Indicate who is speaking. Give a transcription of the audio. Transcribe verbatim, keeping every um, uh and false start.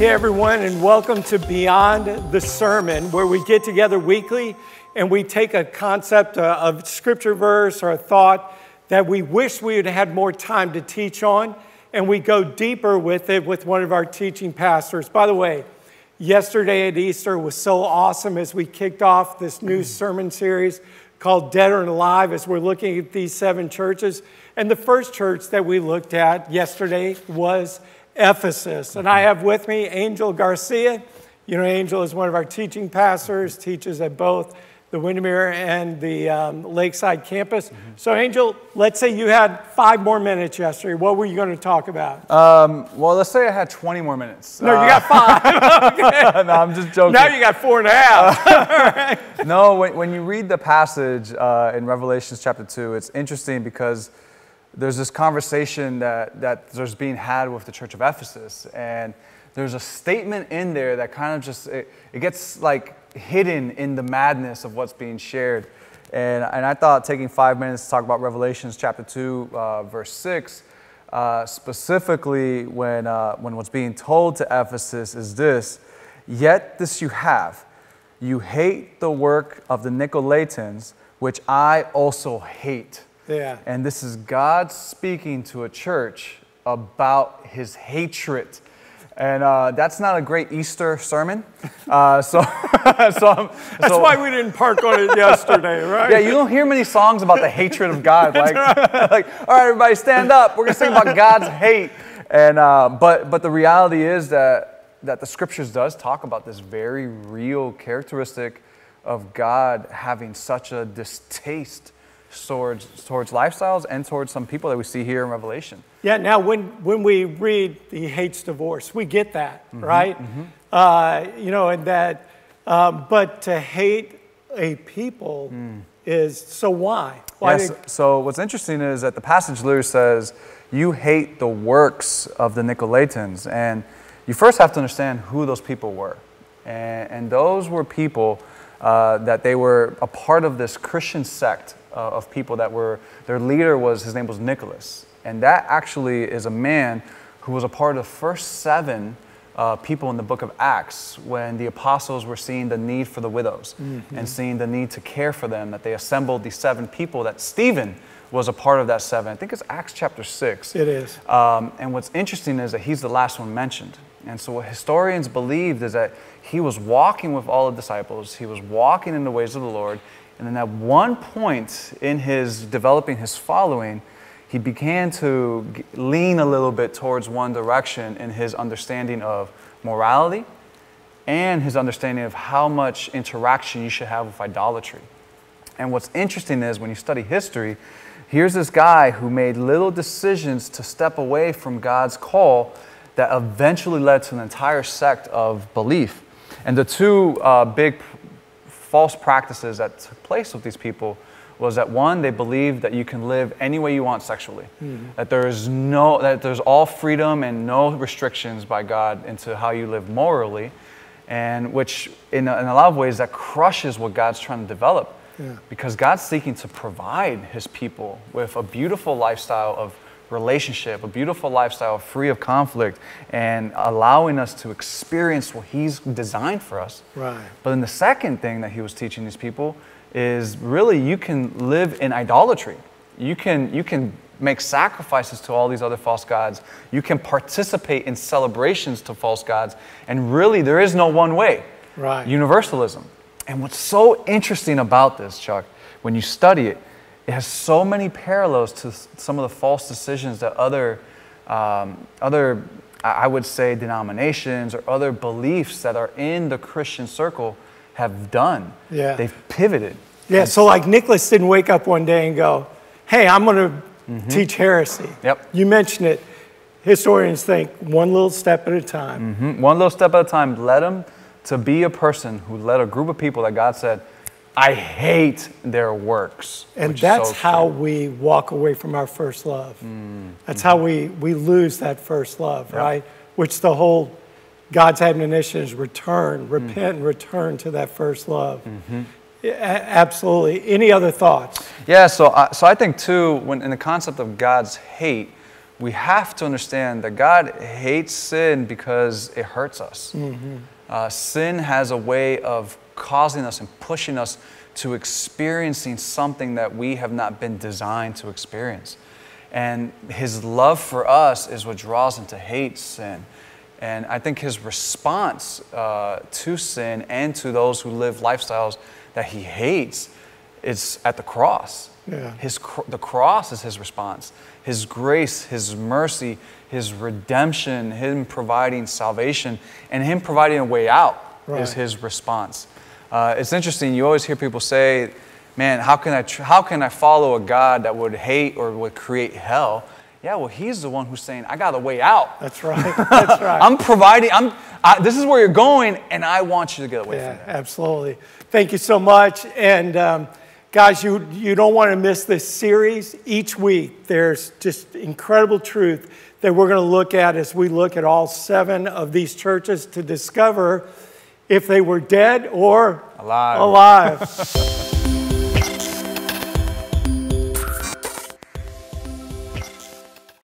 Speaker 1: Hey everyone, and welcome to Beyond the Sermon, where we get together weekly and we take a concept, a, a scripture verse or a thought that we wish we had had more time to teach on, and we go deeper with it with one of our teaching pastors. By the way, yesterday at Easter was so awesome as we kicked off this new sermon series called Dead or Alive, as we're looking at these seven churches. And the first church that we looked at yesterday was Ephesus. And I have with me Angel Garcia. You know, Angel is one of our teaching pastors, teaches at both the Windermere and the um, Lakeside campus. Mm-hmm. So Angel, let's say you had five more minutes yesterday. What were you going to talk about?
Speaker 2: Um, well, let's say I had twenty more minutes.
Speaker 1: No, uh, you got five. Okay.
Speaker 2: No, I'm just joking.
Speaker 1: Now you got four and a half.
Speaker 2: Uh, no, when, when you read the passage uh, in Revelation chapter two, it's interesting because there's this conversation that, that there's being had with the church of Ephesus. And there's a statement in there that kind of just, it, it gets like hidden in the madness of what's being shared. And, and I thought taking five minutes to talk about Revelation chapter two, uh, verse six, uh, specifically when, uh, when what's being told to Ephesus is this: yet this you have, you hate the work of the Nicolaitans, which I also hate.
Speaker 1: Yeah.
Speaker 2: And this is God speaking to a church about his hatred. And uh, that's not a great Easter sermon. Uh, so, so, I'm,
Speaker 1: That's
Speaker 2: so,
Speaker 1: why we didn't park on it yesterday, right?
Speaker 2: Yeah, you don't hear many songs about the hatred of God. Like, like, all right, everybody stand up. We're going to sing about God's hate. And, uh, but, but the reality is that, that the scriptures does talk about this very real characteristic of God having such a distaste towards, towards lifestyles and towards some people that we see here in Revelation.
Speaker 1: Yeah, now when, when we read he hates divorce, we get that,
Speaker 2: Mm-hmm,
Speaker 1: right?
Speaker 2: mm-hmm.
Speaker 1: Uh, you know, and that, um, but to hate a people mm. is, so why? Why
Speaker 2: yes,
Speaker 1: did,
Speaker 2: so what's interesting is that the passage literally says, you hate the works of the Nicolaitans. And you first have to understand who those people were. And, and those were people uh, that they were a part of this Christian sect uh, of people that were, their leader was, his name was Nicholas. And that actually is a man who was a part of the first seven uh, people in the book of Acts when the apostles were seeing the need for the widows mm-hmm. and seeing the need to care for them, that they assembled these seven people, that Stephen was a part of that seven. I think it's Acts chapter six.
Speaker 1: It is.
Speaker 2: Um, and what's interesting is that he's the last one mentioned. And so what historians believed is that he was walking with all the disciples. He was walking in the ways of the Lord. And then at one point in his developing his following, he began to lean a little bit towards one direction in his understanding of morality and his understanding of how much interaction you should have with idolatry. And what's interesting is when you study history, here's this guy who made little decisions to step away from God's call that eventually led to an entire sect of belief. And the two uh, big false practices that took place with these people was that, one, they believed that you can live any way you want sexually, mm-hmm. that there is no, that there's all freedom and no restrictions by God into how you live morally, and which in a, in a lot of ways that crushes what God's trying to develop, yeah. because God's seeking to provide his people with a beautiful lifestyle of relationship, a beautiful lifestyle free of conflict, and allowing us to experience what he's designed for us.
Speaker 1: Right.
Speaker 2: But then the second thing that he was teaching these people is really you can live in idolatry. You can, you can make sacrifices to all these other false gods. You can participate in celebrations to false gods. And really there is no one way.
Speaker 1: Right.
Speaker 2: Universalism. And what's so interesting about this, Chuck, when you study it, it has so many parallels to some of the false decisions that other, um, other, I would say, denominations or other beliefs that are in the Christian circle have done.
Speaker 1: Yeah.
Speaker 2: They've pivoted.
Speaker 1: Yeah,
Speaker 2: and
Speaker 1: so like Nicholas didn't wake up one day and go, hey, I'm going to mm-hmm. teach heresy.
Speaker 2: Yep.
Speaker 1: You mentioned it. Historians think one little step at a time.
Speaker 2: Mm-hmm. One little step at a time led him to be a person who led a group of people that God said, I hate their works.
Speaker 1: And that's so how we walk away from our first love. Mm-hmm. That's how we, we lose that first love, yep. right? Which the whole God's admonition is return, repent mm-hmm. and return to that first love. Mm-hmm. Yeah, absolutely. Any other thoughts?
Speaker 2: Yeah, so, uh, so I think too, when in the concept of God's hate, we have to understand that God hates sin because it hurts us. Mm-hmm. Uh, sin has a way of causing us and pushing us to experiencing something that we have not been designed to experience. And his love for us is what draws him to hate sin. And I think his response uh, to sin and to those who live lifestyles that he hates is at the cross. Yeah. His, the cross is his response. His grace, his mercy, his redemption, him providing salvation, and him providing a way out right. is his response. Uh, it's interesting, you always hear people say, man, how can I tr- how can I follow a God that would hate or would create hell? Yeah, well, he's the one who's saying, I got a way out.
Speaker 1: That's right. That's right.
Speaker 2: I'm providing, I'm, I, this is where you're going, and I want you to get away
Speaker 1: yeah,
Speaker 2: from that.
Speaker 1: Absolutely. Thank you so much. And um, guys, you, you don't want to miss this series. Each week, there's just incredible truth that we're going to look at as we look at all seven of these churches to discover if they were dead or
Speaker 2: alive.
Speaker 1: alive.